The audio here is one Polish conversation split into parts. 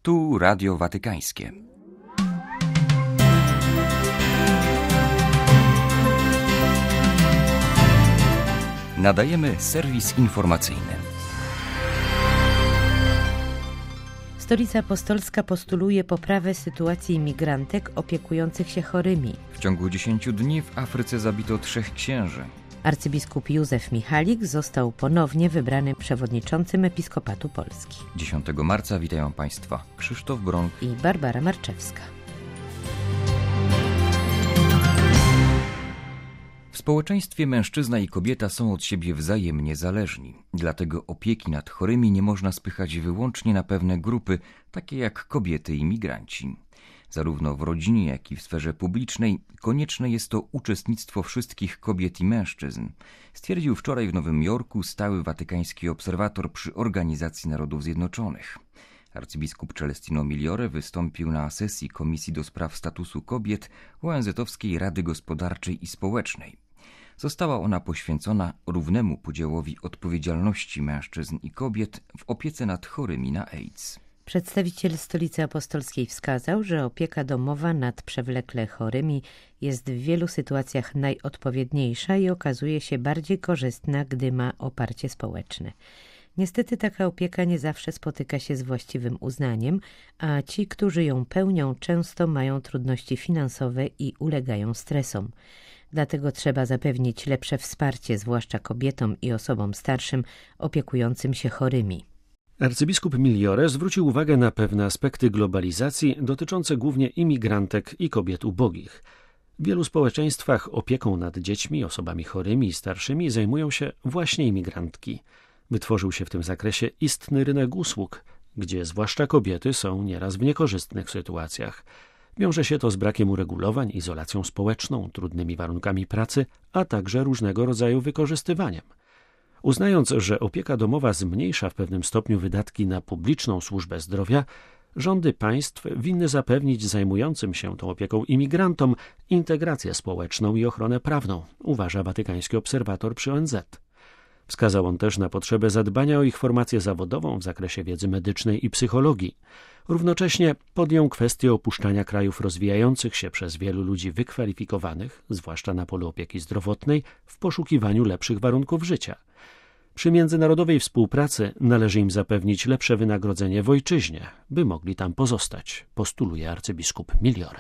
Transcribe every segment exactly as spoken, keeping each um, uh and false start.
Tu Radio Watykańskie. Nadajemy serwis informacyjny. Stolica Apostolska postuluje poprawę sytuacji imigrantek opiekujących się chorymi. W ciągu dziesięciu dni w Afryce zabito trzech księży. Arcybiskup Józef Michalik został ponownie wybrany przewodniczącym Episkopatu Polski. dziesiątego marca witają Państwa Krzysztof Bronk i Barbara Marczewska. W społeczeństwie mężczyzna i kobieta są od siebie wzajemnie zależni. Dlatego opieki nad chorymi nie można spychać wyłącznie na pewne grupy, takie jak kobiety i migranci. Zarówno w rodzinie, jak i w sferze publicznej konieczne jest to uczestnictwo wszystkich kobiet i mężczyzn, stwierdził wczoraj w Nowym Jorku stały watykański obserwator przy Organizacji Narodów Zjednoczonych. Arcybiskup Celestino Migliore wystąpił na sesji Komisji do Spraw Statusu Kobiet O N Z-owskiej Rady Gospodarczej i Społecznej. Została ona poświęcona równemu podziałowi odpowiedzialności mężczyzn i kobiet w opiece nad chorymi na AIDS. Przedstawiciel Stolicy Apostolskiej wskazał, że opieka domowa nad przewlekle chorymi jest w wielu sytuacjach najodpowiedniejsza i okazuje się bardziej korzystna, gdy ma oparcie społeczne. Niestety taka opieka nie zawsze spotyka się z właściwym uznaniem, a ci, którzy ją pełnią, często mają trudności finansowe i ulegają stresom. Dlatego trzeba zapewnić lepsze wsparcie, zwłaszcza kobietom i osobom starszym opiekującym się chorymi. Arcybiskup Migliore zwrócił uwagę na pewne aspekty globalizacji dotyczące głównie imigrantek i kobiet ubogich. W wielu społeczeństwach opieką nad dziećmi, osobami chorymi i starszymi zajmują się właśnie imigrantki. Wytworzył się w tym zakresie istny rynek usług, gdzie zwłaszcza kobiety są nieraz w niekorzystnych sytuacjach. Wiąże się to z brakiem uregulowań, izolacją społeczną, trudnymi warunkami pracy, a także różnego rodzaju wykorzystywaniem. Uznając, że opieka domowa zmniejsza w pewnym stopniu wydatki na publiczną służbę zdrowia, rządy państw winny zapewnić zajmującym się tą opieką imigrantom integrację społeczną i ochronę prawną, uważa watykański obserwator przy O N Z. Wskazał on też na potrzebę zadbania o ich formację zawodową w zakresie wiedzy medycznej i psychologii. Równocześnie podjął kwestię opuszczania krajów rozwijających się przez wielu ludzi wykwalifikowanych, zwłaszcza na polu opieki zdrowotnej, w poszukiwaniu lepszych warunków życia. Przy międzynarodowej współpracy należy im zapewnić lepsze wynagrodzenie w ojczyźnie, by mogli tam pozostać, postuluje arcybiskup Migliore.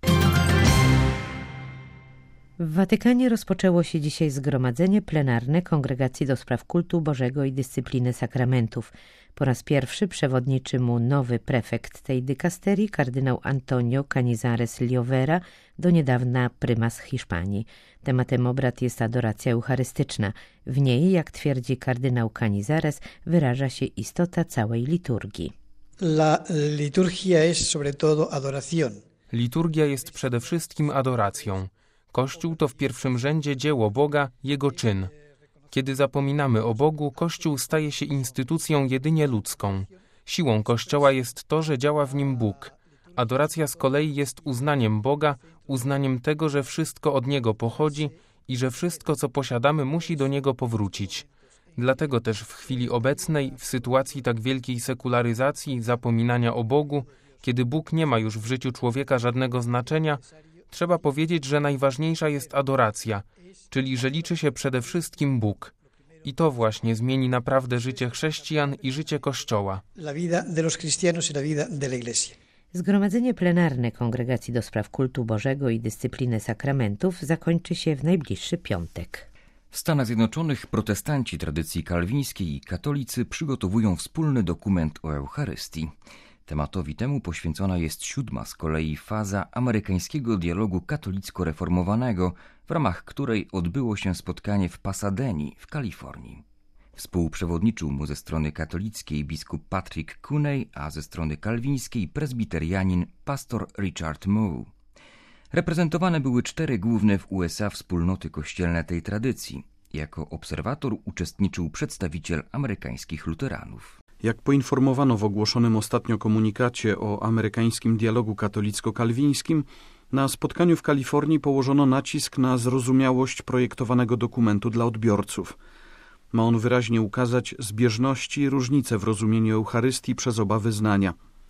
W Watykanie rozpoczęło się dzisiaj zgromadzenie plenarne Kongregacji do Spraw Kultu Bożego i Dyscypliny Sakramentów. Po raz pierwszy przewodniczy mu nowy prefekt tej dykasterii, kardynał Antonio Canizares Liovera, do niedawna prymas Hiszpanii. Tematem obrad jest adoracja eucharystyczna. W niej, jak twierdzi kardynał Canizares, wyraża się istota całej liturgii. La liturgia es sobre todo adoración. Liturgia jest przede wszystkim adoracją. Kościół to w pierwszym rzędzie dzieło Boga, Jego czyn. Kiedy zapominamy o Bogu, Kościół staje się instytucją jedynie ludzką. Siłą Kościoła jest to, że działa w nim Bóg. Adoracja z kolei jest uznaniem Boga, uznaniem tego, że wszystko od Niego pochodzi i że wszystko, co posiadamy, musi do Niego powrócić. Dlatego też w chwili obecnej, w sytuacji tak wielkiej sekularyzacji, zapominania o Bogu, kiedy Bóg nie ma już w życiu człowieka żadnego znaczenia, trzeba powiedzieć, że najważniejsza jest adoracja, czyli że liczy się przede wszystkim Bóg. I to właśnie zmieni naprawdę życie chrześcijan i życie Kościoła. Zgromadzenie plenarne Kongregacji do Spraw Kultu Bożego i Dyscypliny Sakramentów zakończy się w najbliższy piątek. W Stanach Zjednoczonych protestanci tradycji kalwińskiej i katolicy przygotowują wspólny dokument o Eucharystii. Tematowi temu poświęcona jest siódma z kolei faza amerykańskiego dialogu katolicko-reformowanego, w ramach której odbyło się spotkanie w Pasadenie w Kalifornii. Współprzewodniczył mu ze strony katolickiej biskup Patrick Cooney, a ze strony kalwińskiej prezbiterianin pastor Richard Moore. Reprezentowane były cztery główne w U S A wspólnoty kościelne tej tradycji. Jako obserwator uczestniczył przedstawiciel amerykańskich luteranów. Jak poinformowano w ogłoszonym ostatnio komunikacie o amerykańskim dialogu katolicko-kalwińskim, na spotkaniu w Kalifornii położono nacisk na zrozumiałość projektowanego dokumentu dla odbiorców. Ma on wyraźnie ukazać zbieżności i różnice w rozumieniu Eucharystii przez oba wyznania.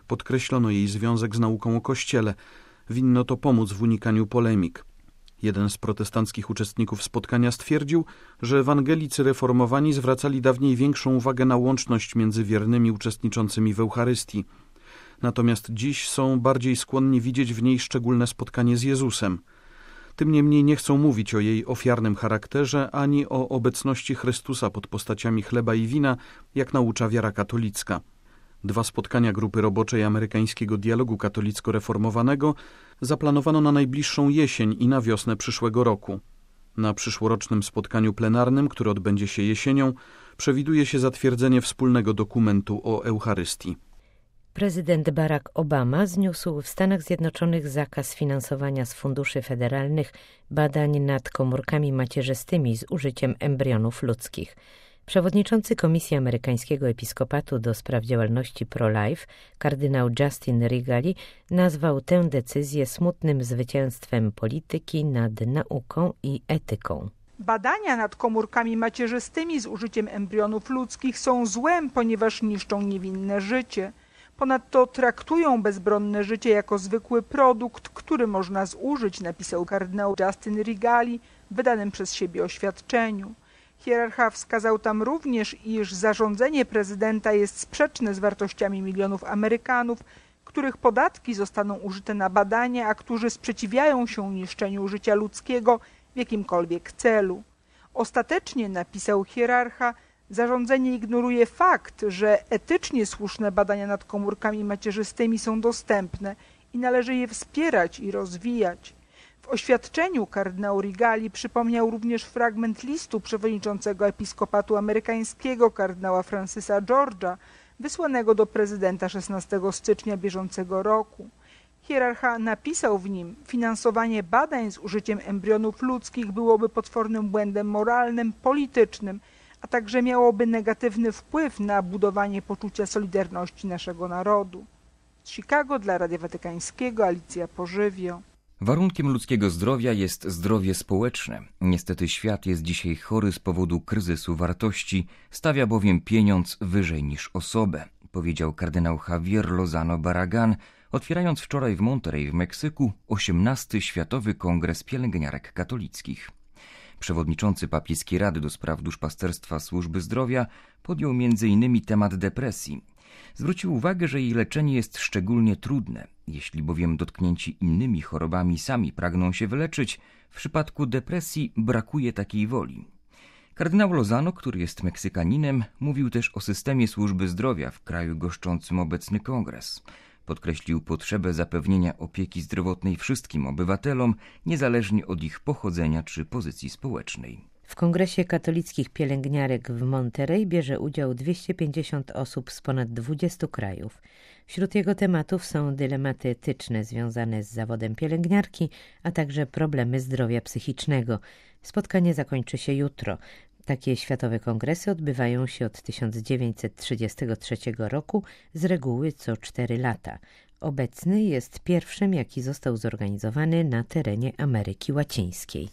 Podkreślono jej związek z nauką o Kościele. Winno to pomóc w unikaniu polemik. Jeden z protestanckich uczestników spotkania stwierdził, że ewangelicy reformowani zwracali dawniej większą uwagę na łączność między wiernymi uczestniczącymi w Eucharystii. Natomiast dziś są bardziej skłonni widzieć w niej szczególne spotkanie z Jezusem. Tym niemniej nie chcą mówić o jej ofiarnym charakterze ani o obecności Chrystusa pod postaciami chleba i wina, jak naucza wiara katolicka. Dwa spotkania grupy roboczej amerykańskiego dialogu katolicko-reformowanego zaplanowano na najbliższą jesień i na wiosnę przyszłego roku. Na przyszłorocznym spotkaniu plenarnym, które odbędzie się jesienią, przewiduje się zatwierdzenie wspólnego dokumentu o Eucharystii. Prezydent Barack Obama zniósł w Stanach Zjednoczonych zakaz finansowania z funduszy federalnych badań nad komórkami macierzystymi z użyciem embrionów ludzkich. Przewodniczący Komisji Amerykańskiego Episkopatu do spraw działalności pro-life, kardynał Justin Rigali, nazwał tę decyzję smutnym zwycięstwem polityki nad nauką i etyką. Badania nad komórkami macierzystymi z użyciem embrionów ludzkich są złem, ponieważ niszczą niewinne życie. Ponadto traktują bezbronne życie jako zwykły produkt, który można zużyć, napisał kardynał Justin Rigali w wydanym przez siebie oświadczeniu. Hierarcha wskazał tam również, iż zarządzenie prezydenta jest sprzeczne z wartościami milionów Amerykanów, których podatki zostaną użyte na badania, a którzy sprzeciwiają się niszczeniu życia ludzkiego w jakimkolwiek celu. Ostatecznie, napisał hierarcha, zarządzenie ignoruje fakt, że etycznie słuszne badania nad komórkami macierzystymi są dostępne i należy je wspierać i rozwijać. W oświadczeniu kardynał Rigali przypomniał również fragment listu przewodniczącego Episkopatu Amerykańskiego kardynała Francisa George'a, wysłanego do prezydenta szesnastego stycznia bieżącego roku. Hierarcha napisał w nim: finansowanie badań z użyciem embrionów ludzkich byłoby potwornym błędem moralnym, politycznym, a także miałoby negatywny wpływ na budowanie poczucia solidarności naszego narodu. Z Chicago dla Radia Watykańskiego Alicja Pożywio. Warunkiem ludzkiego zdrowia jest zdrowie społeczne. Niestety świat jest dzisiaj chory z powodu kryzysu wartości, stawia bowiem pieniądz wyżej niż osobę, powiedział kardynał Javier Lozano Barragan, otwierając wczoraj w Monterrey w Meksyku osiemnasty Światowy Kongres Pielęgniarek Katolickich. Przewodniczący Papieskiej Rady do spraw duszpasterstwa służby zdrowia podjął między innymi temat depresji. Zwrócił uwagę, że jej leczenie jest szczególnie trudne. Jeśli bowiem dotknięci innymi chorobami sami pragną się wyleczyć, w przypadku depresji brakuje takiej woli. Kardynał Lozano, który jest Meksykaninem, mówił też o systemie służby zdrowia w kraju goszczącym obecny kongres. Podkreślił potrzebę zapewnienia opieki zdrowotnej wszystkim obywatelom, niezależnie od ich pochodzenia czy pozycji społecznej. W Kongresie Katolickich Pielęgniarek w Monterrey bierze udział dwieście pięćdziesiąt osób z ponad dwudziestu krajów. Wśród jego tematów są dylematy etyczne związane z zawodem pielęgniarki, a także problemy zdrowia psychicznego. Spotkanie zakończy się jutro. Takie światowe kongresy odbywają się od tysiąc dziewięćset trzydziestego trzeciego roku, z reguły co cztery lata. Obecny jest pierwszym, jaki został zorganizowany na terenie Ameryki Łacińskiej.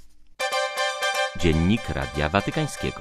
Dziennik Radia Watykańskiego.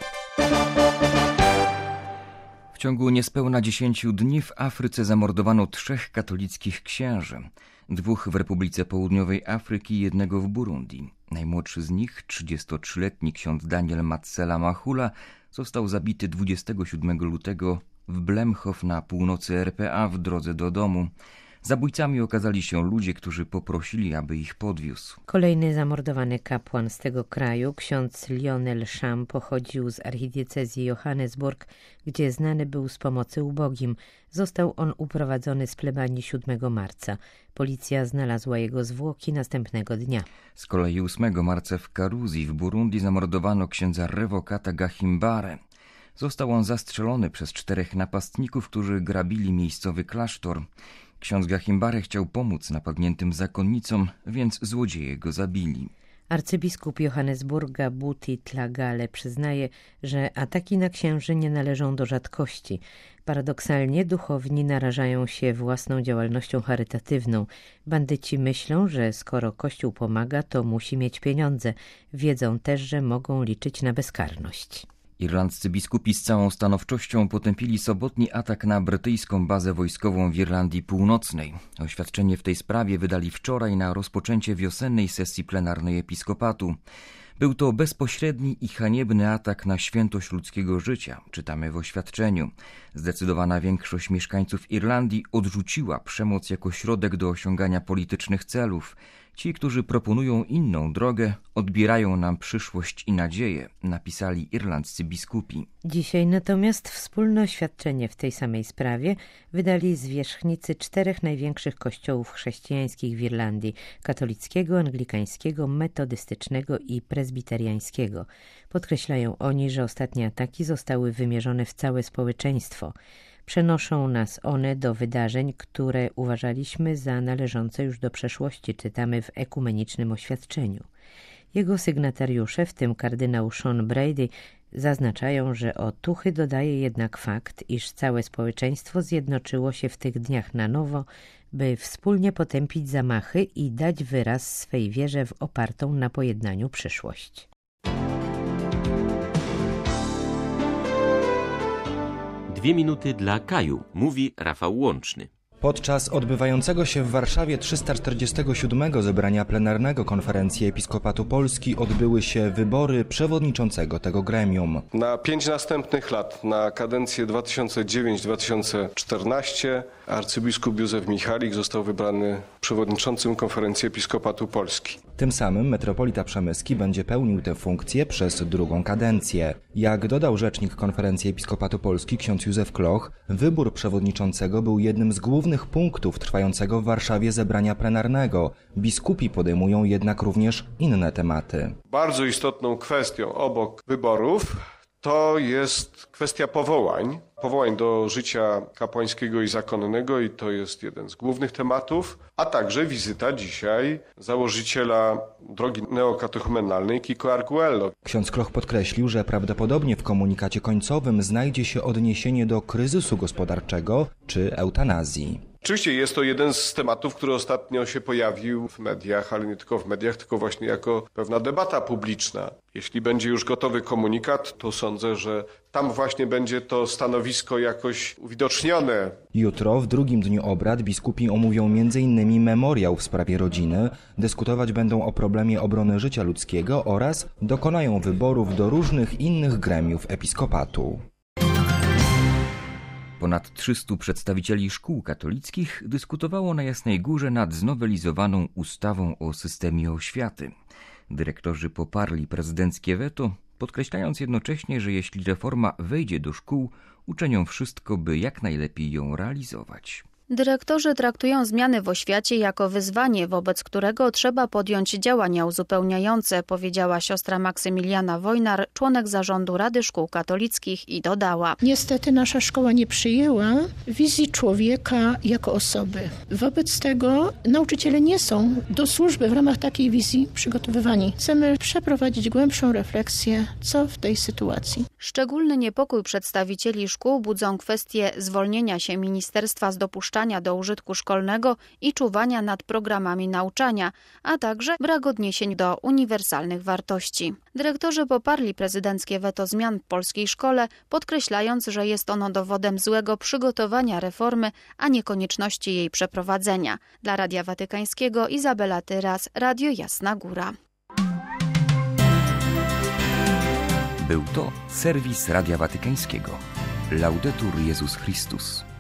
W ciągu niespełna dziesięciu dni w Afryce zamordowano trzech katolickich księży. Dwóch w Republice Południowej Afryki i jednego w Burundi. Najmłodszy z nich, trzydziestotrzyletni ksiądz Daniel Matsela Mahula, został zabity dwudziestego siódmego lutego w Blemchow na północy R P A w drodze do domu. Zabójcami okazali się ludzie, którzy poprosili, aby ich podwiózł. Kolejny zamordowany kapłan z tego kraju, ksiądz Lionel Sham, pochodził z archidiecezji Johannesburg, gdzie znany był z pomocy ubogim. Został on uprowadzony z plebanii siódmego marca. Policja znalazła jego zwłoki następnego dnia. Z kolei ósmego marca w Karuzi w Burundi zamordowano księdza Revokata Gahimbare. Został on zastrzelony przez czterech napastników, którzy grabili miejscowy klasztor. Ksiądz Gahimbare chciał pomóc napadniętym zakonnicom, więc złodzieje go zabili. Arcybiskup Johannesburga Buti Tlagale przyznaje, że ataki na księży nie należą do rzadkości. Paradoksalnie duchowni narażają się własną działalnością charytatywną. Bandyci myślą, że skoro Kościół pomaga, to musi mieć pieniądze. Wiedzą też, że mogą liczyć na bezkarność. Irlandzcy biskupi z całą stanowczością potępili sobotni atak na brytyjską bazę wojskową w Irlandii Północnej. Oświadczenie w tej sprawie wydali wczoraj na rozpoczęcie wiosennej sesji plenarnej Episkopatu. Był to bezpośredni i haniebny atak na świętość ludzkiego życia, czytamy w oświadczeniu. Zdecydowana większość mieszkańców Irlandii odrzuciła przemoc jako środek do osiągania politycznych celów. Ci, którzy proponują inną drogę, odbierają nam przyszłość i nadzieję, napisali irlandzcy biskupi. Dzisiaj natomiast wspólne oświadczenie w tej samej sprawie wydali zwierzchnicy czterech największych kościołów chrześcijańskich w Irlandii: katolickiego, anglikańskiego, metodystycznego i prezbiteriańskiego. Podkreślają oni, że ostatnie ataki zostały wymierzone w całe społeczeństwo. Przenoszą nas one do wydarzeń, które uważaliśmy za należące już do przeszłości, czytamy w ekumenicznym oświadczeniu. Jego sygnatariusze, w tym kardynał Sean Brady, zaznaczają, że otuchy dodaje jednak fakt, iż całe społeczeństwo zjednoczyło się w tych dniach na nowo, by wspólnie potępić zamachy i dać wyraz swej wierze w opartą na pojednaniu przyszłość. Dwie minuty dla Kaju, mówi Rafał Łączny. Podczas odbywającego się w Warszawie trzysta czterdziestego siódmego zebrania plenarnego Konferencji Episkopatu Polski odbyły się wybory przewodniczącego tego gremium. Na pięć następnych lat, na kadencję dwa tysiące dziewiąty do dwa tysiące czternastego, arcybiskup Józef Michalik został wybrany przewodniczącym Konferencji Episkopatu Polski. Tym samym metropolita przemyski będzie pełnił tę funkcję przez drugą kadencję. Jak dodał rzecznik Konferencji Episkopatu Polski ksiądz Józef Kloch, wybór przewodniczącego był jednym z głównych punktów trwającego w Warszawie zebrania plenarnego. Biskupi podejmują jednak również inne tematy. Bardzo istotną kwestią obok wyborów to jest kwestia powołań. Powołań do życia kapłańskiego i zakonnego i to jest jeden z głównych tematów, a także wizyta dzisiaj założyciela drogi neokatechumenalnej Kiko Arguello. Ksiądz Kloch podkreślił, że prawdopodobnie w komunikacie końcowym znajdzie się odniesienie do kryzysu gospodarczego czy eutanazji. Oczywiście jest to jeden z tematów, który ostatnio się pojawił w mediach, ale nie tylko w mediach, tylko właśnie jako pewna debata publiczna. Jeśli będzie już gotowy komunikat, to sądzę, że tam właśnie będzie to stanowisko jakoś uwidocznione. Jutro, w drugim dniu obrad, biskupi omówią między innymi memoriał w sprawie rodziny, dyskutować będą o problemie obrony życia ludzkiego oraz dokonają wyborów do różnych innych gremiów episkopatu. Ponad trzystu przedstawicieli szkół katolickich dyskutowało na Jasnej Górze nad znowelizowaną ustawą o systemie oświaty. Dyrektorzy poparli prezydenckie weto, podkreślając jednocześnie, że jeśli reforma wejdzie do szkół, uczynią wszystko, by jak najlepiej ją realizować. Dyrektorzy traktują zmiany w oświacie jako wyzwanie, wobec którego trzeba podjąć działania uzupełniające, powiedziała siostra Maksymiliana Wojnar, członek zarządu Rady Szkół Katolickich, i dodała: Niestety nasza szkoła nie przyjęła wizji człowieka jako osoby. Wobec tego nauczyciele nie są do służby w ramach takiej wizji przygotowywani. Chcemy przeprowadzić głębszą refleksję, co w tej sytuacji. Szczególny niepokój przedstawicieli szkół budzą kwestie zwolnienia się ministerstwa z dopuszczania do użytku szkolnego i czuwania nad programami nauczania, a także brak odniesień do uniwersalnych wartości. Dyrektorzy poparli prezydenckie weto zmian w polskiej szkole, podkreślając, że jest ono dowodem złego przygotowania reformy, a nie konieczności jej przeprowadzenia. Dla Radia Watykańskiego Izabela Tyras, Radio Jasna Góra. Był to serwis Radia Watykańskiego. Laudetur Jezus Chrystus.